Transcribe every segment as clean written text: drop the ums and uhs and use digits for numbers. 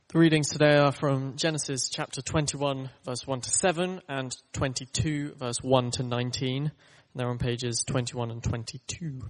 The readings today are from Genesis chapter 21, verse 1 to 7, and 22, verse 1 to 19. And they're on pages 21 and 22.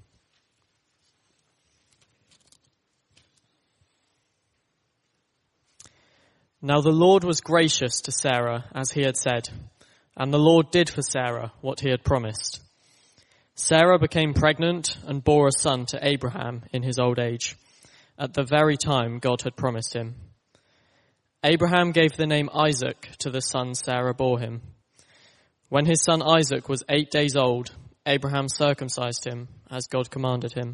Now the Lord was gracious to Sarah, as he had said, and the Lord did for Sarah what he had promised. Sarah became pregnant and bore a son to Abraham in his old age, at the very time God had promised him. Abraham gave the name Isaac to the son Sarah bore him. When his son Isaac was 8 days old, Abraham circumcised him, as God commanded him.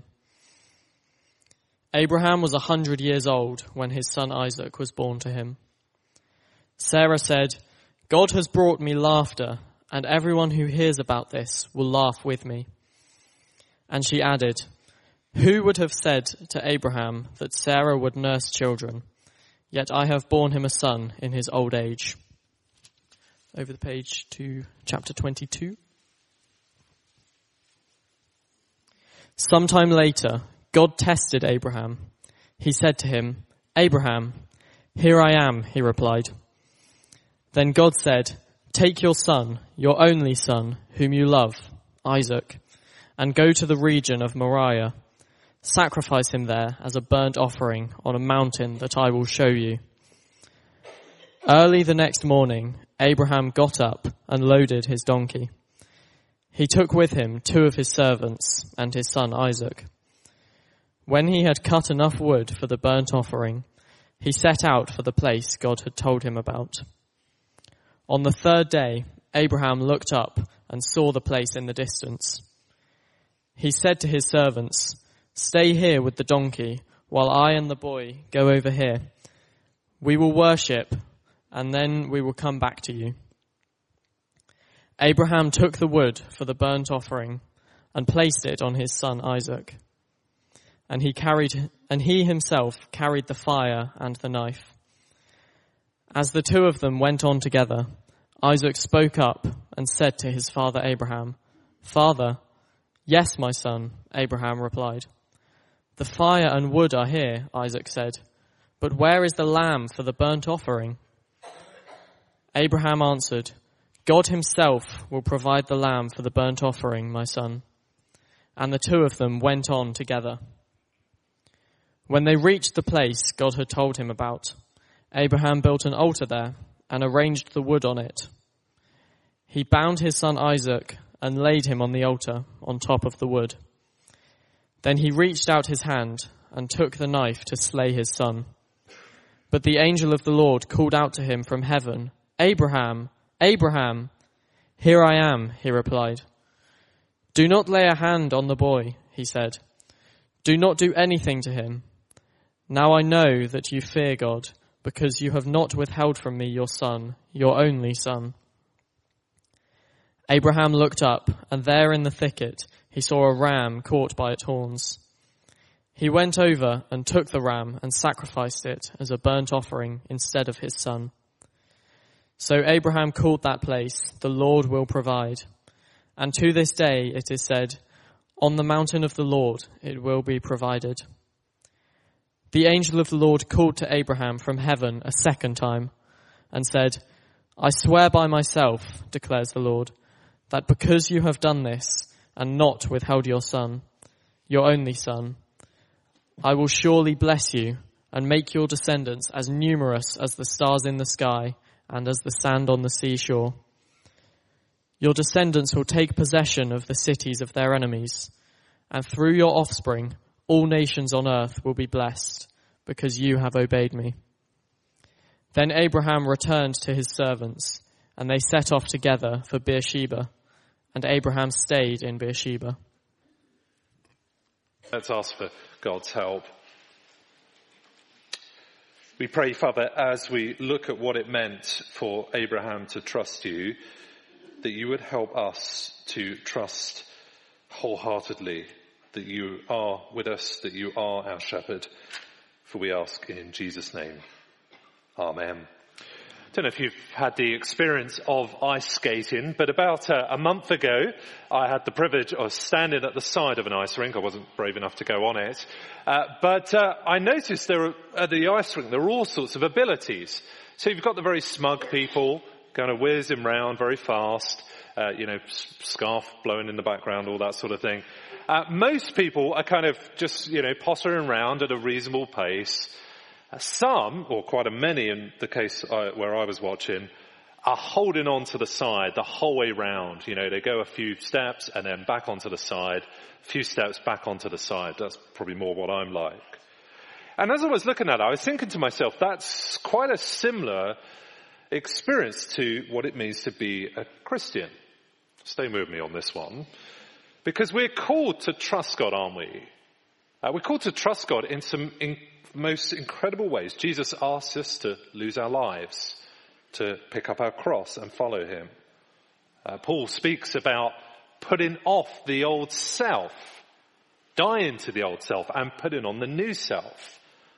Abraham was 100 years old when his son Isaac was born to him. Sarah said, "God has brought me laughter, and everyone who hears about this will laugh with me." And she added, "Who would have said to Abraham that Sarah would nurse children? Yet I have borne him a son in his old age." Over the page to chapter 22. Sometime later, God tested Abraham. He said to him, "Abraham." "Here I am," he replied. Then God said, "Take your son, your only son, whom you love, Isaac, and go to the region of Moriah. Sacrifice him there as a burnt offering on a mountain that I will show you." Early the next morning, Abraham got up and loaded his donkey. He took with him 2 of his servants and his son Isaac. When he had cut enough wood for the burnt offering, he set out for the place God had told him about. On the 3rd day, Abraham looked up and saw the place in the distance. He said to his servants, "Stay here with the donkey while I and the boy go over here. We will worship, and then we will come back to you." Abraham took the wood for the burnt offering and placed it on his son Isaac. And he himself carried the fire and the knife. As the 2 of them went on together, Isaac spoke up and said to his father Abraham, "Father." "Yes, my son," Abraham replied. "The fire and wood are here," Isaac said, "but where is the lamb for the burnt offering?" Abraham answered, "God himself will provide the lamb for the burnt offering, my son." And the 2 of them went on together. When they reached the place God had told him about, Abraham built an altar there and arranged the wood on it. He bound his son Isaac and laid him on the altar on top of the wood. Then he reached out his hand and took the knife to slay his son. But the angel of the Lord called out to him from heaven, "Abraham, Abraham." "Here I am," he replied. "Do not lay a hand on the boy," he said. "Do not do anything to him. Now I know that you fear God, because you have not withheld from me your son, your only son." Abraham looked up, and there in the thicket he saw a ram caught by its horns. He went over and took the ram and sacrificed it as a burnt offering instead of his son. So Abraham called that place, "The Lord will provide." And to this day it is said, "On the mountain of the Lord it will be provided." The angel of the Lord called to Abraham from heaven a second time and said, "I swear by myself, declares the Lord, that because you have done this and not withheld your son, your only son, I will surely bless you and make your descendants as numerous as the stars in the sky and as the sand on the seashore. Your descendants will take possession of the cities of their enemies, and through your offspring all nations on earth will be blessed, because you have obeyed me." Then Abraham returned to his servants, and they set off together for Beersheba, and Abraham stayed in Beersheba. Let's ask for God's help. We pray, Father, as we look at what it meant for Abraham to trust you, that you would help us to trust wholeheartedly that you are with us, that you are our shepherd. For we ask in Jesus' name. Amen. don't know if you've had the experience of ice skating, but about a month ago, I had the privilege of standing at the side of an ice rink. I wasn't brave enough to go on it. But I noticed at the ice rink, there are all sorts of abilities. So you've got the very smug people kind of whizzing around very fast, scarf blowing in the background, all that sort of thing. Most people are kind of just, pottering around at a reasonable pace. Some, or quite a many in the case where I was watching, are holding on to the side the whole way round. They go a few steps and then back onto the side, a few steps back onto the side. That's probably more what I'm like. And as I was looking at it, I was thinking to myself, that's quite a similar experience to what it means to be a Christian. Stay with me on this one. Because we're called to trust God, aren't we? We're called to trust God in some most incredible ways. Jesus asks us to lose our lives, to pick up our cross and follow him. Paul speaks about putting off the old self, dying to the old self and putting on the new self.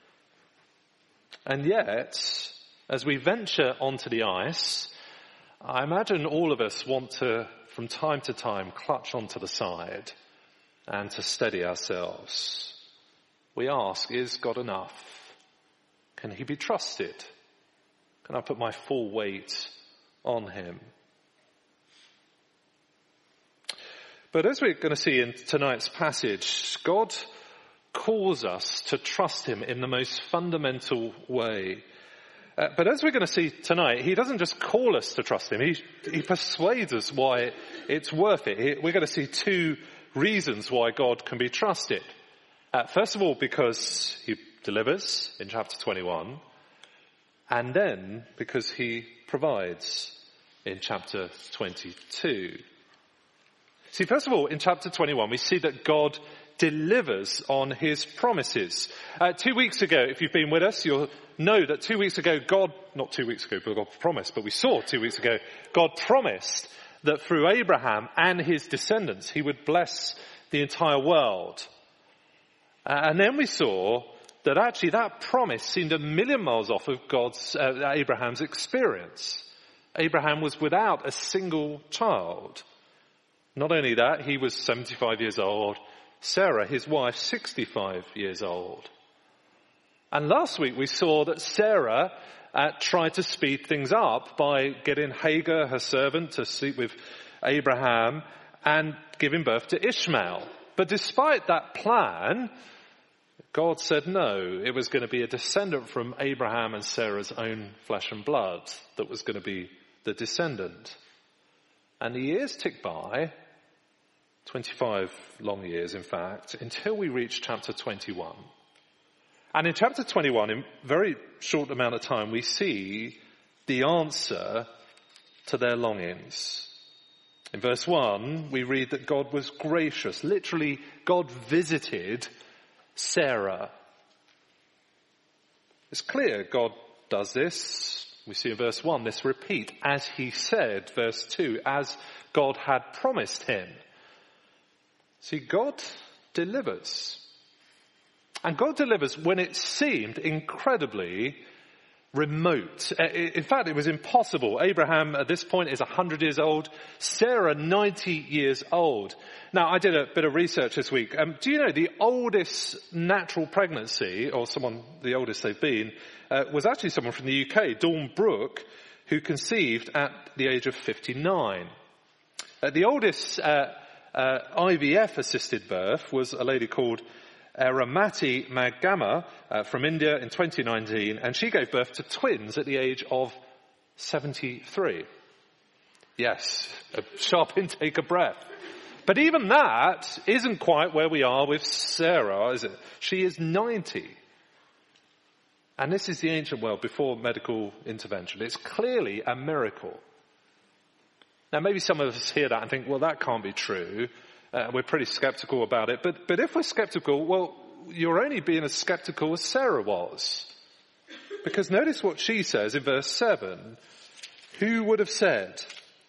And yet, as we venture onto the ice, I imagine all of us want to, from time to time, clutch onto the side and to steady ourselves. We ask, is God enough? Can he be trusted? Can I put my full weight on him? But as we're going to see in tonight's passage, God calls us to trust him in the most fundamental way. But as we're going to see tonight, he doesn't just call us to trust him. He persuades us why it's worth it. We're going to see two reasons why God can be trusted. First of all, because he delivers in chapter 21, and then because he provides in chapter 22. See, first of all, in chapter 21, we see that God delivers on his promises. 2 weeks ago, if you've been with us, you'll know that 2 weeks ago, God promised, but we saw 2 weeks ago, God promised that through Abraham and his descendants, he would bless the entire world. And then we saw that actually that promise seemed a million miles off of Abraham's experience. Abraham was without a single child. Not only that, he was 75 years old. Sarah, his wife, 65 years old. And last week we saw that Sarah tried to speed things up by getting Hagar, her servant, to sleep with Abraham and giving birth to Ishmael. But despite that plan, God said no, it was going to be a descendant from Abraham and Sarah's own flesh and blood that was going to be the descendant. And the years ticked by, 25 long years in fact, until we reach chapter 21. And in chapter 21, in a very short amount of time, we see the answer to their longings. In verse 1, we read that God was gracious. Literally, God visited Sarah. It's clear God does this. We see in verse 1 this repeat, as he said, verse 2, as God had promised him. See, God delivers. And God delivers when it seemed incredibly remote. In fact, it was impossible. Abraham at this point is 100 years old. Sarah, 90 years old. Now, I did a bit of research this week. Do you know the oldest natural pregnancy, or the oldest they've been, was actually someone from the UK, Dawn Brooke, who conceived at the age of 59. The oldest IVF-assisted birth was a lady called Aramati Magama from India in 2019, and she gave birth to twins at the age of 73. Yes, a sharp intake of breath. But even that isn't quite where we are with Sarah, is it? She is 90. And this is the ancient world before medical intervention. It's clearly a miracle. Now, maybe some of us hear that and think, well, that can't be true. We're pretty skeptical about it. But if we're skeptical, well, you're only being as skeptical as Sarah was. Because notice what she says in verse 7. Who would have said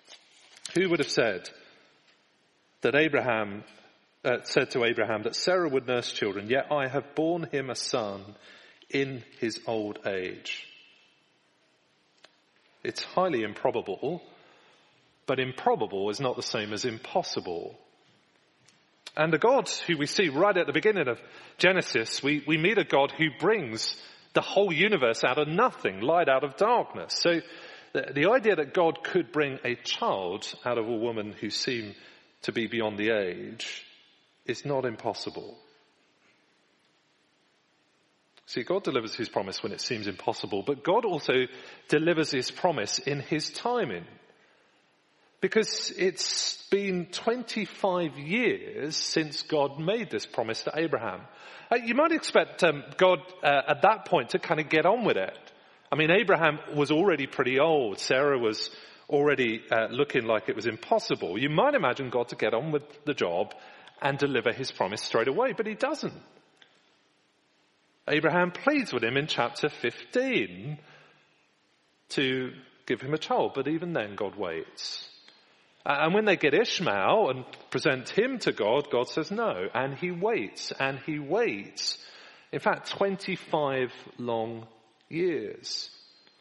that Abraham said to Abraham that Sarah would nurse children, yet I have borne him a son in his old age. It's highly improbable, but improbable is not the same as impossible. And the God who we see right at the beginning of Genesis, we meet a God who brings the whole universe out of nothing, light out of darkness. So the idea that God could bring a child out of a woman who seemed to be beyond the age is not impossible. See, God delivers his promise when it seems impossible, but God also delivers his promise in his timing. Because it's been 25 years since God made this promise to Abraham. You might expect God at that point to kind of get on with it. I mean, Abraham was already pretty old. Sarah was already looking like it was impossible. You might imagine God to get on with the job and deliver his promise straight away, but he doesn't. Abraham pleads with him in chapter 15 to give him a child, but even then God waits. And when they get Ishmael and present him to God, God says no. And he waits, and he waits. In fact, 25 long years.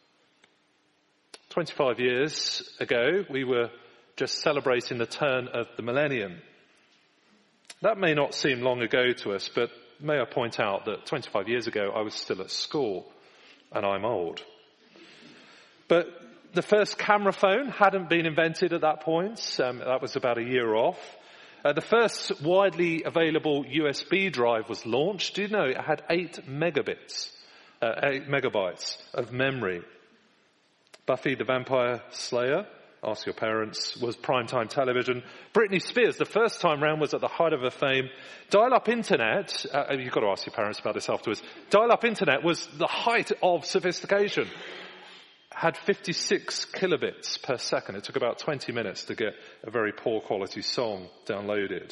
25 years ago, we were just celebrating the turn of the millennium. That may not seem long ago to us, but may I point out that 25 years ago, I was still at school, and I'm old. But the first camera phone hadn't been invented at that point. That was about a year off. The first widely available USB drive was launched. Do you know it had 8 megabytes of memory? Buffy the Vampire Slayer, ask your parents, was primetime television. Britney Spears, the first time round, was at the height of her fame. Dial-up internet, you've got to ask your parents about this afterwards. Dial-up internet was the height of sophistication. Had 56 kilobits per second. It took about 20 minutes to get a very poor quality song downloaded.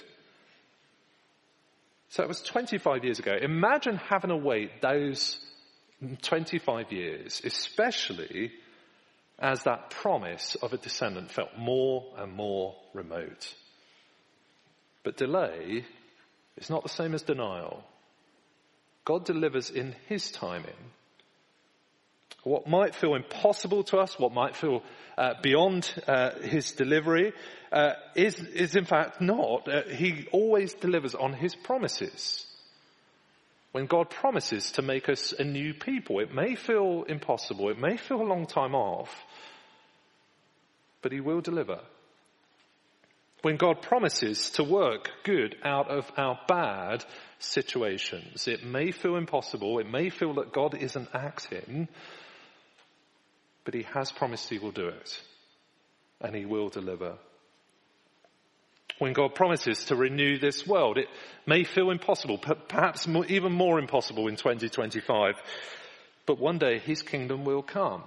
So it was 25 years ago. Imagine having to wait those 25 years, especially as that promise of a descendant felt more and more remote. But delay is not the same as denial. God delivers in his timing. What might feel impossible to us, what might feel beyond his delivery, is in fact not. He always delivers on his promises. When God promises to make us a new people, it may feel impossible, it may feel a long time off, but he will deliver. When God promises to work good out of our bad situations, it may feel impossible, it may feel that God isn't acting, but he has promised he will do it, and he will deliver. When God promises to renew this world, it may feel impossible, perhaps even more impossible in 2025, but one day his kingdom will come.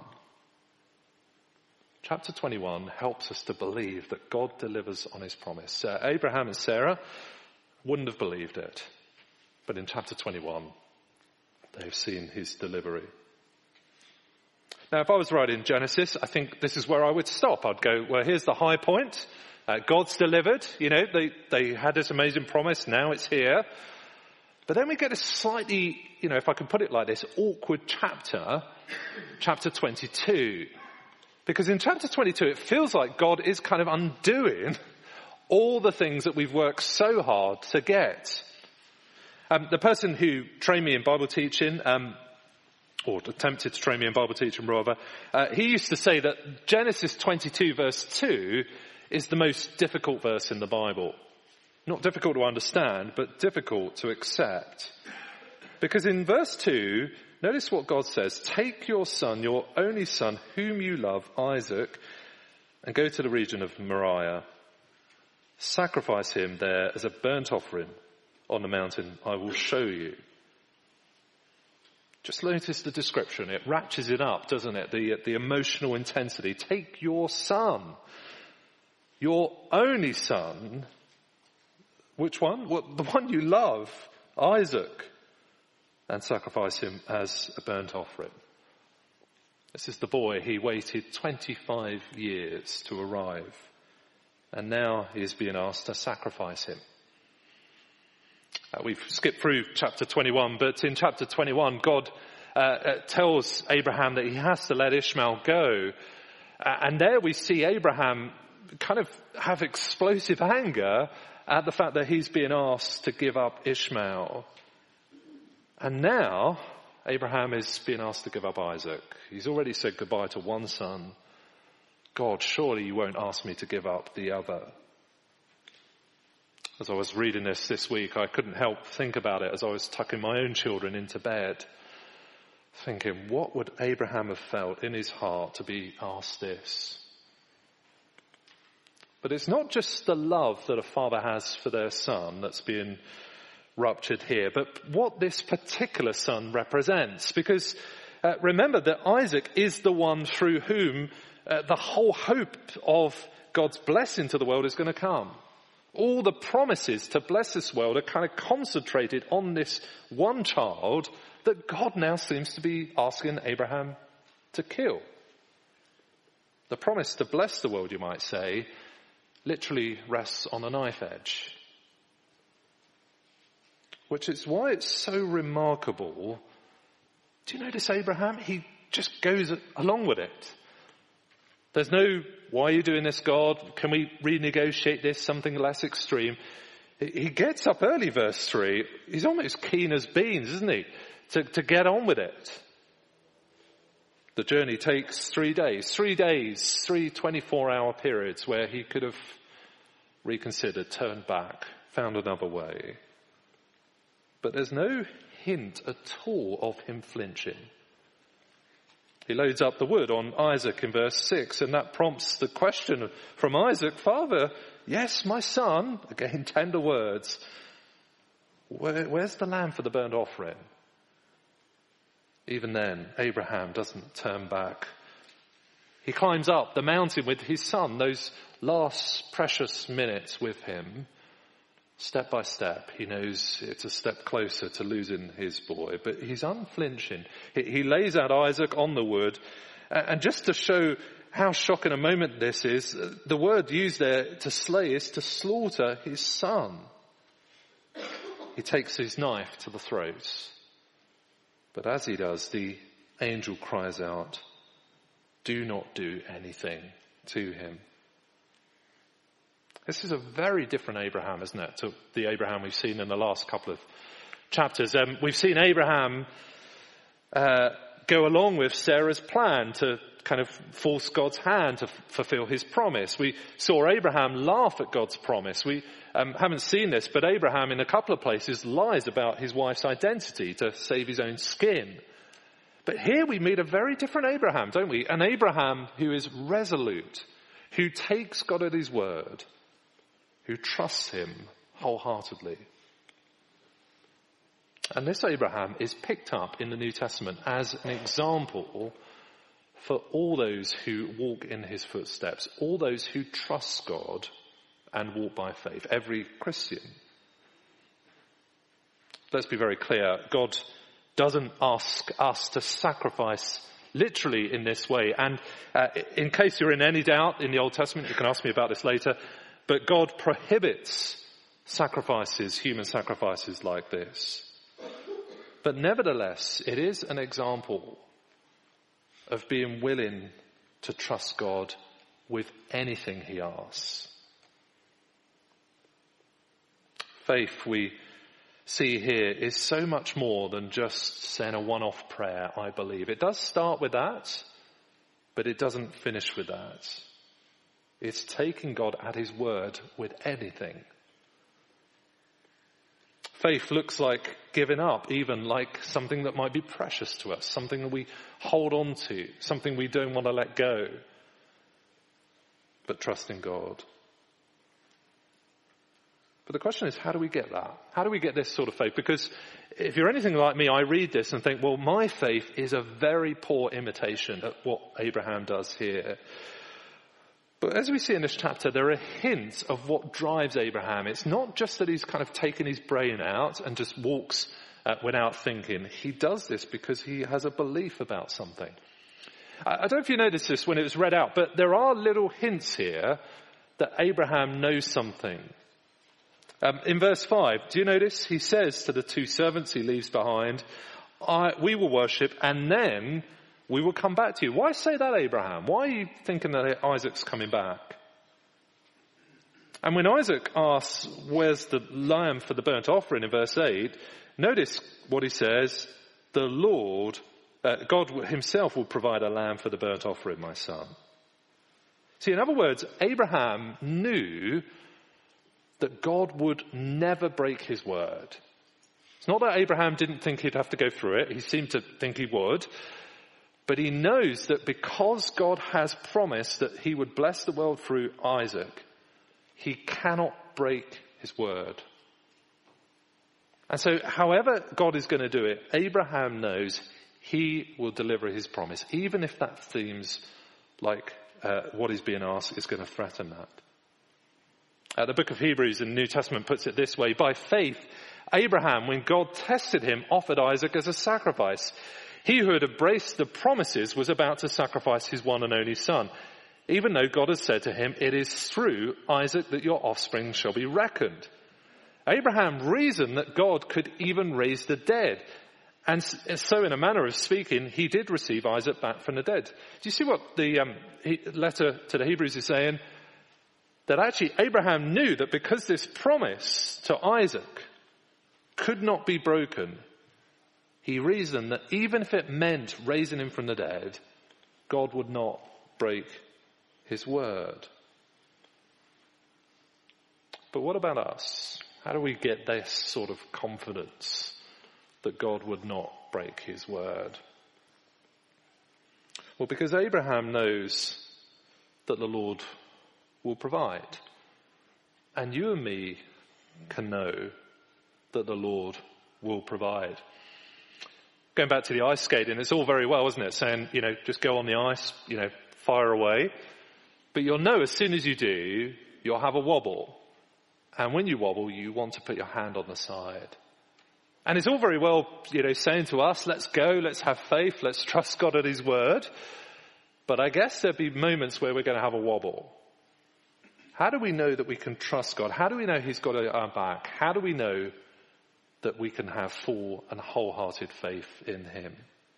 Chapter 21 helps us to believe that God delivers on his promise. Abraham and Sarah wouldn't have believed it, but in chapter 21, they've seen his delivery. Now, if I was writing Genesis, I think this is where I would stop. I'd go, well, here's the high point. God's delivered. You know, they had this amazing promise. Now it's here. But then we get a slightly, if I can put it like this, awkward chapter 22. Because in chapter 22, it feels like God is kind of undoing all the things that we've worked so hard to get. The person who trained me in Bible teaching, or attempted to train me in Bible teaching rather, he used to say that Genesis 22 verse 2 is the most difficult verse in the Bible. Not difficult to understand, but difficult to accept. Because in verse 2, notice what God says: take your son, your only son, whom you love, Isaac, and go to the region of Moriah. Sacrifice him there as a burnt offering on the mountain I will show you. Just notice the description. It ratchets it up, doesn't it? The emotional intensity. Take your son, your only son. Which one? Well, the one you love, Isaac, and sacrifice him as a burnt offering. This is the boy. He waited 25 years to arrive, and now he is being asked to sacrifice him. We've skipped through chapter 21, but in chapter 21, God tells Abraham that he has to let Ishmael go. And there we see Abraham kind of have explosive anger at the fact that he's being asked to give up Ishmael. And now Abraham is being asked to give up Isaac. He's already said goodbye to one son. God, surely you won't ask me to give up the other. As I was reading this week, I couldn't help think about it as I was tucking my own children into bed, thinking, what would Abraham have felt in his heart to be asked this? But it's not just the love that a father has for their son that's being ruptured here, but what this particular son represents. Because remember that Isaac is the one through whom the whole hope of God's blessing to the world is going to come. All the promises to bless this world are kind of concentrated on this one child that God now seems to be asking Abraham to kill. The promise to bless the world, you might say, literally rests on a knife edge. Which is why it's so remarkable. Do you notice Abraham? He just goes along with it. There's no, why are you doing this, God? Can we renegotiate this, something less extreme? He gets up early, verse 3. He's almost keen as beans, isn't he? To get on with it. The journey takes 3 days. 3 days, 3 24-hour periods where he could have reconsidered, turned back, found another way. But there's no hint at all of him flinching. He loads up the wood on Isaac in verse 6, and that prompts the question from Isaac, Father, yes, my son, again, tender words, where's the lamb for the burnt offering? Even then, Abraham doesn't turn back. He climbs up the mountain with his son, those last precious minutes with him. Step by step, he knows it's a step closer to losing his boy, but he's unflinching. He lays out Isaac on the wood, and just to show how shocking a moment this is, the word used there to slay is to slaughter his son. He takes his knife to the throat. But as he does, the angel cries out, do not do anything to him. This is a very different Abraham, isn't it, to the Abraham we've seen in the last couple of chapters. We've seen Abraham go along with Sarah's plan to kind of force God's hand to fulfill his promise. We saw Abraham laugh at God's promise. We haven't seen this, but Abraham in a couple of places lies about his wife's identity to save his own skin. But here we meet a very different Abraham, don't we? An Abraham who is resolute, who takes God at his word, who trusts him wholeheartedly. And this Abraham is picked up in the New Testament as an example for all those who walk in his footsteps, all those who trust God and walk by faith, every Christian. Let's be very clear, God doesn't ask us to sacrifice literally in this way. And in case you're in any doubt in the Old Testament, you can ask me about this later, but God prohibits sacrifices, human sacrifices like this. But nevertheless, it is an example of being willing to trust God with anything he asks. Faith, we see here, is so much more than just saying a one-off prayer, I believe. It does start with that, but it doesn't finish with that. It's taking God at his word with anything. Faith looks like giving up, even like something that might be precious to us, something that we hold on to, something we don't want to let go, but trust in God. But the question is, how do we get that? How do we get this sort of faith? Because if you're anything like me, I read this and think, well, my faith is a very poor imitation of what Abraham does here. But as we see in this chapter, there are hints of what drives Abraham. It's not just that he's kind of taken his brain out and just walks without thinking. He does this because he has a belief about something. I don't know if you noticed this when it was read out, but there are little hints here that Abraham knows something. In verse 5, do you notice? He says to the two servants he leaves behind, we will worship and then we will come back to you. Why say that, Abraham? Why are you thinking that Isaac's coming back? And when Isaac asks, where's the lamb for the burnt offering in verse 8, notice what he says, the Lord, God himself will provide a lamb for the burnt offering, my son. See, in other words, Abraham knew that God would never break his word. It's not that Abraham didn't think he'd have to go through it. He seemed to think he would. But he knows that because God has promised that he would bless the world through Isaac, he cannot break his word. And so however God is going to do it, Abraham knows he will deliver his promise, even if that seems like what is being asked is going to threaten that. The book of Hebrews in the New Testament puts it this way: by faith, Abraham, when God tested him, offered Isaac as a sacrifice. He who had embraced the promises was about to sacrifice his one and only son, even though God had said to him, it is through Isaac that your offspring shall be reckoned. Abraham reasoned that God could even raise the dead. And so in a manner of speaking, he did receive Isaac back from the dead. Do you see what the letter to the Hebrews is saying? That actually Abraham knew that because this promise to Isaac could not be broken, he reasoned that even if it meant raising him from the dead, God would not break his word. But what about us? How do we get this sort of confidence that God would not break his word? Well, because Abraham knows that the Lord will provide. And you and me can know that the Lord will provide. Going back to the ice skating, it's all very well, isn't it? Saying, just go on the ice, fire away. But you'll know as soon as you do, you'll have a wobble. And when you wobble, you want to put your hand on the side. And it's all very well, saying to us, let's go, let's have faith, let's trust God at his word. But I guess there'll be moments where we're going to have a wobble. How do we know that we can trust God? How do we know he's got our back? How do we know that we can have full and wholehearted faith in him?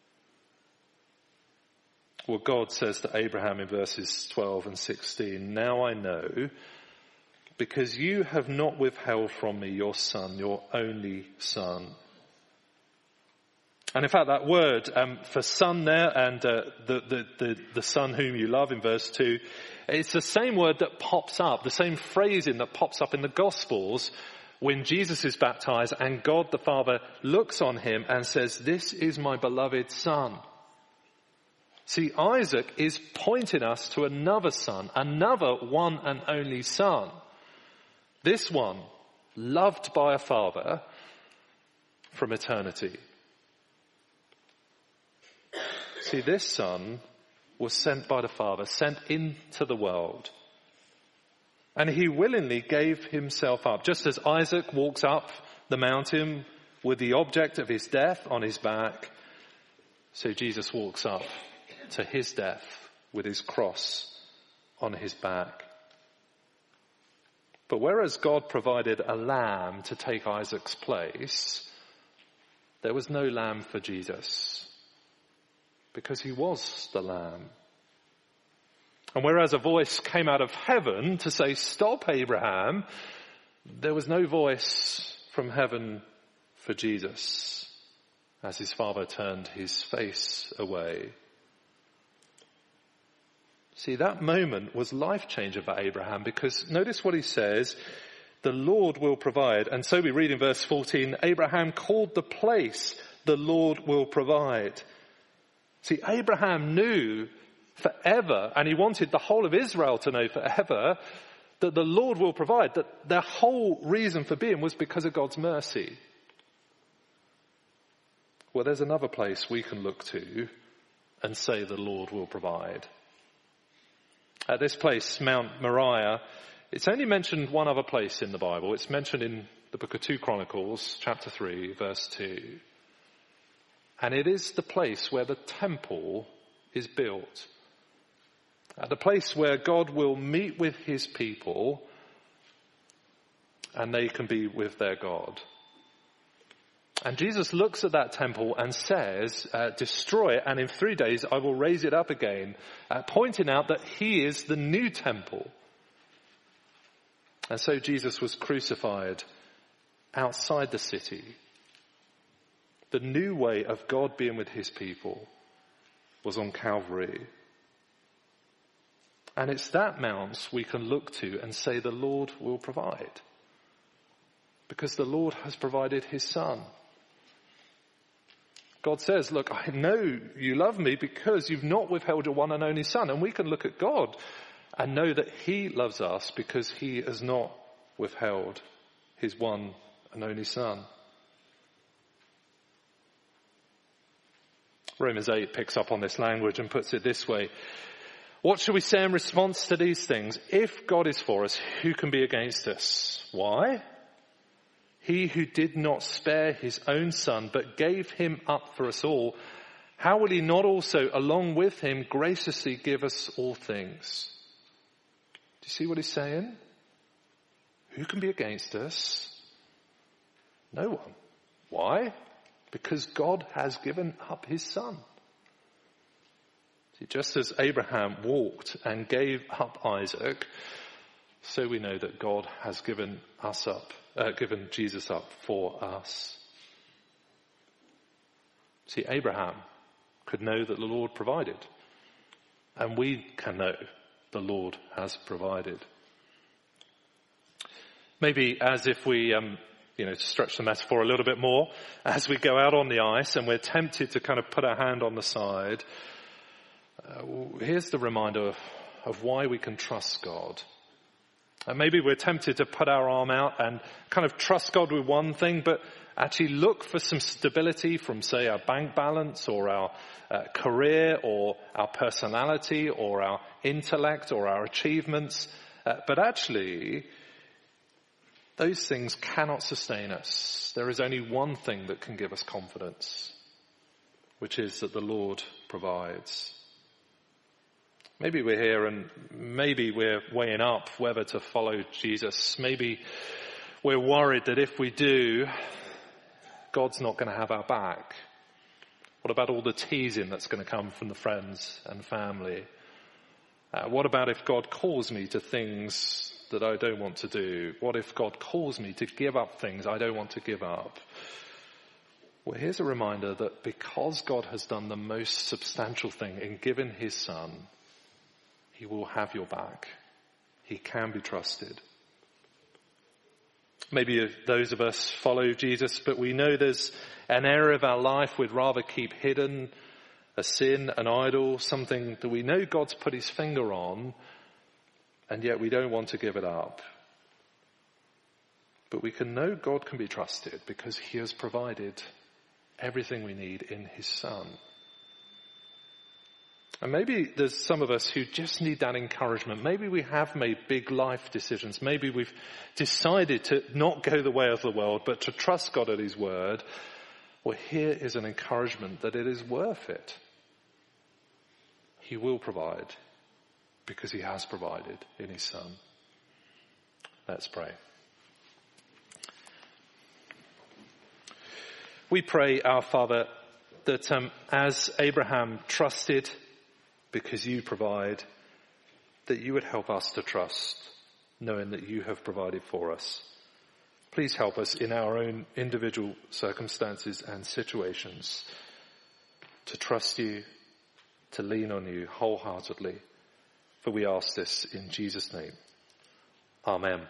Well, God says to Abraham in verses 12 and 16, now I know, because you have not withheld from me your son, your only son. And in fact, that word for son there and the son whom you love in verse 2, it's the same word that pops up, the same phrasing that pops up in the Gospels when Jesus is baptized and God the Father looks on him and says, this is my beloved son. See, Isaac is pointing us to another son, another one and only son. This one, loved by a father from eternity. See, this son was sent by the Father, sent into the world. And he willingly gave himself up. Just as Isaac walks up the mountain with the object of his death on his back, so Jesus walks up to his death with his cross on his back. But whereas God provided a lamb to take Isaac's place, there was no lamb for Jesus, because he was the lamb. And whereas a voice came out of heaven to say, stop, Abraham, there was no voice from heaven for Jesus as his father turned his face away. See, that moment was life-changing for Abraham, because notice what he says, the Lord will provide. And so we read in verse 14, Abraham called the place, the Lord will provide. See, Abraham knew forever, and he wanted the whole of Israel to know forever, that the Lord will provide, that their whole reason for being was because of God's mercy. Well, there's another place we can look to and say the Lord will provide. At this place, Mount Moriah, it's only mentioned one other place in the Bible. It's mentioned in the book of 2 Chronicles, chapter 3, verse 2. And it is the place where the temple is built. At the place where God will meet with his people and they can be with their God. And Jesus looks at that temple and says, destroy it, and in 3 days I will raise it up again, pointing out that he is the new temple. And so Jesus was crucified outside the city. The new way of God being with his people was on Calvary. And it's that mount we can look to and say the Lord will provide. Because the Lord has provided his Son. God says, look, I know you love me because you've not withheld your one and only Son. And we can look at God and know that he loves us because he has not withheld his one and only Son. Romans 8 picks up on this language and puts it this way. What shall we say in response to these things? If God is for us, who can be against us? Why? He who did not spare his own Son, but gave him up for us all, how will he not also, along with him, graciously give us all things? Do you see what he's saying? Who can be against us? No one. Why? Because God has given up his Son. See, just as Abraham walked and gave up Isaac, so we know that God has given Jesus up for us. See, Abraham could know that the Lord provided, and we can know the Lord has provided. Maybe as if we, to stretch the metaphor a little bit more, as we go out on the ice and we're tempted to kind of put our hand on the side, here's the reminder of why we can trust God. And maybe we're tempted to put our arm out and kind of trust God with one thing, but actually look for some stability from, say, our bank balance or our career or our personality or our intellect or our achievements. But actually, those things cannot sustain us. There is only one thing that can give us confidence, which is that the Lord provides. Maybe we're here and maybe we're weighing up whether to follow Jesus. Maybe we're worried that if we do, God's not going to have our back. What about all the teasing that's going to come from the friends and family? What about if God calls me to things that I don't want to do? What if God calls me to give up things I don't want to give up? Well, here's a reminder that because God has done the most substantial thing in giving his Son, he will have your back. He can be trusted. Maybe those of us follow Jesus, but we know there's an area of our life we'd rather keep hidden, a sin, an idol, something that we know God's put his finger on, and yet we don't want to give it up. But we can know God can be trusted because he has provided everything we need in his Son. And maybe there's some of us who just need that encouragement. Maybe we have made big life decisions. Maybe we've decided to not go the way of the world, but to trust God at his word. Well, here is an encouragement that it is worth it. He will provide because he has provided in his Son. Let's pray. We pray, our Father, that as Abraham trusted because you provide, that you would help us to trust, knowing that you have provided for us. Please help us in our own individual circumstances and situations to trust you, to lean on you wholeheartedly. For we ask this in Jesus' name. Amen.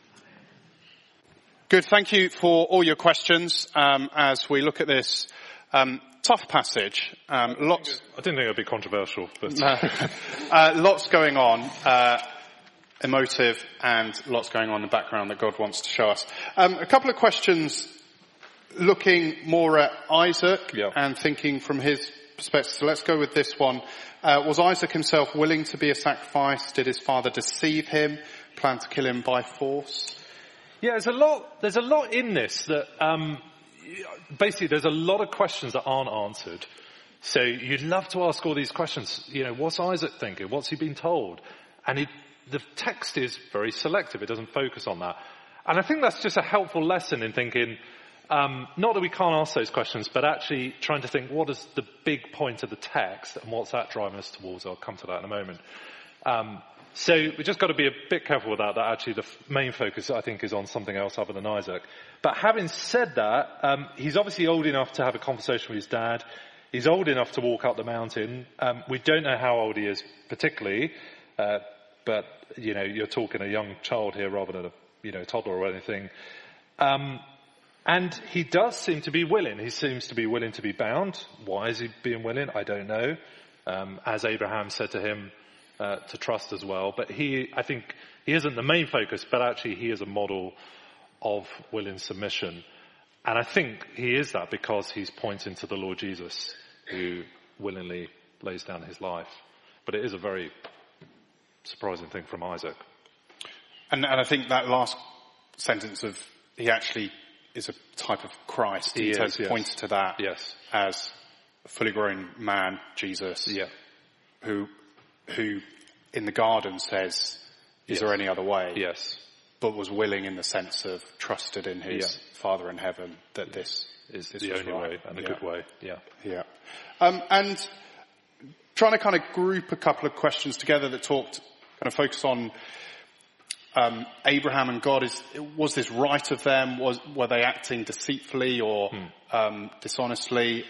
Good. Thank you for all your questions as we look at this tough passage. I didn't think it would be controversial, but lots going on, emotive, and lots going on in the background that God wants to show us. A couple of questions looking more at Isaac and thinking from his perspective. So let's go with this one. Was Isaac himself willing to be a sacrifice? Did his father deceive him, plan to kill him by force? Yeah, there's a lot in this that basically there's a lot of questions that aren't answered. So you'd love to ask all these questions. What's Isaac thinking? What's he been told? And the text is very selective. It doesn't focus on that. And I think that's just a helpful lesson in thinking, Not that we can't ask those questions, but actually trying to think, what is the big point of the text and what's that driving us towards? I'll come to that in a moment. So we've just got to be a bit careful with that actually the main focus, I think, is on something else other than Isaac. But having said that, he's obviously old enough to have a conversation with his dad. He's old enough to walk up the mountain. We don't know how old he is particularly, but, you're talking a young child here rather than a toddler or anything. And he does seem to be willing. He seems to be willing to be bound. Why is he being willing? I don't know. As Abraham said to him, to trust as well. But I think he isn't the main focus, but actually he is a model of willing submission. And I think he is that because he's pointing to the Lord Jesus, who willingly lays down his life. But it is a very surprising thing from Isaac. And I think that last sentence of he actually is a type of Christ. He points to that as a fully grown man, Jesus, who in the garden says, is there any other way? Yes. But was willing in the sense of trusted in his Father in heaven that this is the only way and a good way. Yeah. And trying to kind of group a couple of questions together that kind of focus on Abraham and God. Was this right of them? Were they acting deceitfully or dishonestly?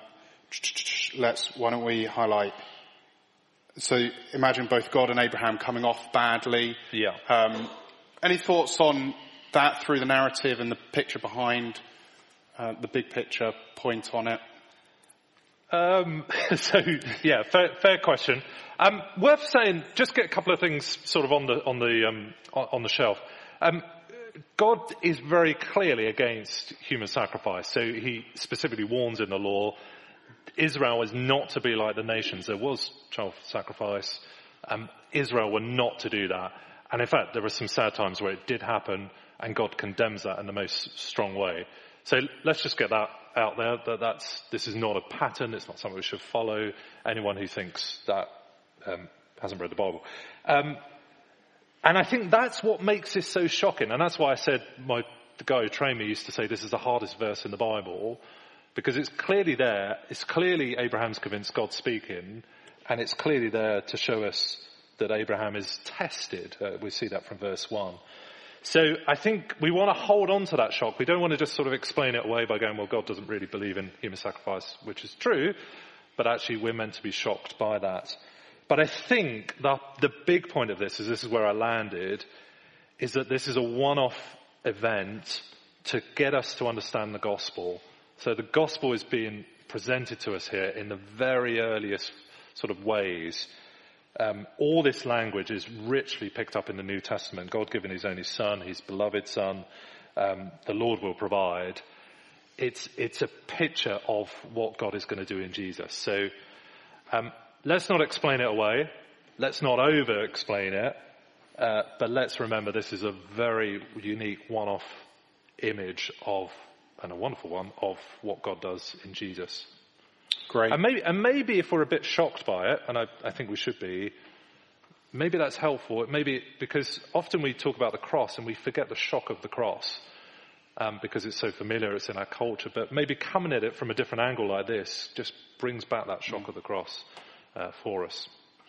Why don't we highlight? So imagine both God and Abraham coming off badly. Any thoughts on that through the narrative and the picture behind the big picture point on it? Fair question. Worth saying, just get a couple of things sort of on the shelf. God is very clearly against human sacrifice. So he specifically warns in the law, Israel is not to be like the nations. There was child sacrifice. Israel were not to do that. And in fact, there were some sad times where it did happen, and God condemns that in the most strong way. So let's just get that out there, this is not a pattern, it's not something we should follow. Anyone who thinks that hasn't read the Bible. And I think that's what makes this so shocking, and that's why I said the guy who trained me used to say this is the hardest verse in the Bible, because it's clearly there, it's clearly Abraham's convinced God's speaking, and it's clearly there to show us that Abraham is tested. We see that from verse 1. So I think we want to hold on to that shock. We don't want to just sort of explain it away by going, well, God doesn't really believe in human sacrifice, which is true, but actually we're meant to be shocked by that. But I think the big point of this is where I landed, is that this is a one-off event to get us to understand the gospel. So the gospel is being presented to us here in the very earliest sort of ways. All this language is richly picked up in the New Testament. God giving his only son, his beloved son, the Lord will provide. It's a picture of what God is going to do in Jesus. So let's not explain it away. Let's not over-explain it. But let's remember this is a very unique one-off image of, and a wonderful one, of what God does in Jesus. Great. And maybe if we're a bit shocked by it, and I think we should be, maybe that's helpful. Maybe because often we talk about the cross and we forget the shock of the cross because it's so familiar, it's in our culture. But maybe coming at it from a different angle like this just brings back that shock of the cross for us.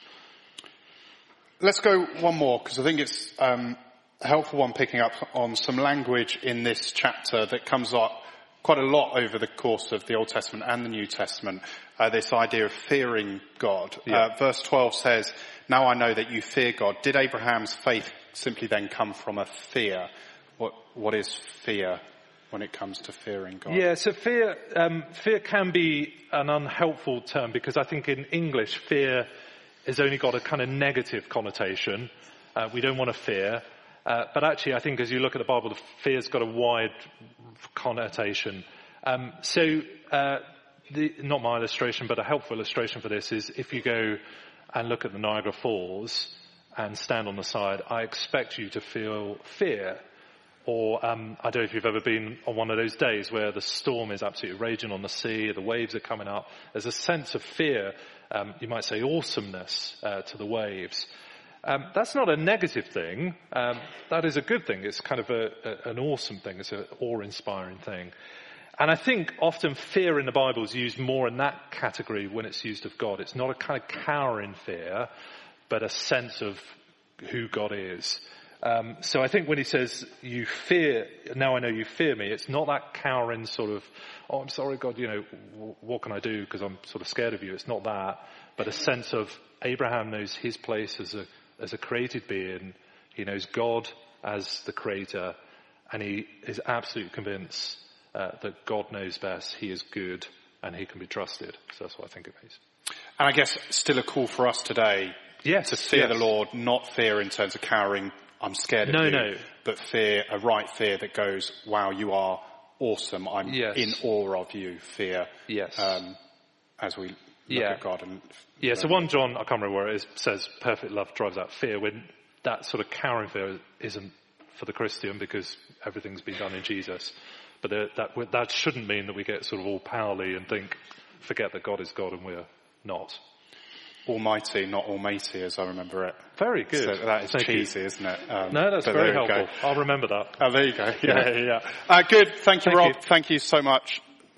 Let's go one more, because I think it's a helpful one, picking up on some language in this chapter that comes up quite a lot over the course of the Old Testament and the New Testament, this idea of fearing God. Verse 12 says, now I know that you fear God. Did Abraham's faith simply then come from a fear? What is fear when it comes to fearing God? Yeah, so fear can be an unhelpful term, because I think in English fear has only got a kind of negative connotation. We don't want to fear. But actually, I think as you look at the Bible, the fear's got a wide connotation. Not my illustration, but a helpful illustration for this is if you go and look at the Niagara Falls and stand on the side, I expect you to feel fear. Or I don't know if you've ever been on one of those days where the storm is absolutely raging on the sea, the waves are coming up. There's a sense of fear, you might say awesomeness to the waves. That's not a negative thing. That is a good thing. It's kind of an awesome thing. It's an awe-inspiring thing. And I think often fear in the Bible is used more in that category when it's used of God. It's not a kind of cowering fear, but a sense of who God is. So I think when he says, you fear, now I know you fear me, it's not that cowering sort of, oh, I'm sorry, God, what can I do because I'm sort of scared of you. It's not that, but a sense of Abraham knows his place as a created being. He knows God as the creator, and he is absolutely convinced that God knows best. He is good, and he can be trusted. So that's what I think it means. And I guess still a call for us today to fear the Lord, not fear in terms of cowering, I'm scared of you, but fear, a right fear that goes, wow, you are awesome, I'm in awe of you, fear, as we look at God. And so 1 John, I can't remember where it is, says perfect love drives out fear, when that sort of cowering fear isn't for the Christian because everything's been done in Jesus. But that shouldn't mean that we get sort of all powerly and forget that God is God and we're not. Almighty, not almighty, as I remember it. Very good. So that is cheesy, isn't it? No, that's very helpful. I'll remember that. Oh, there you go. Yeah. Good. Thank you, Rob. Thank you so much.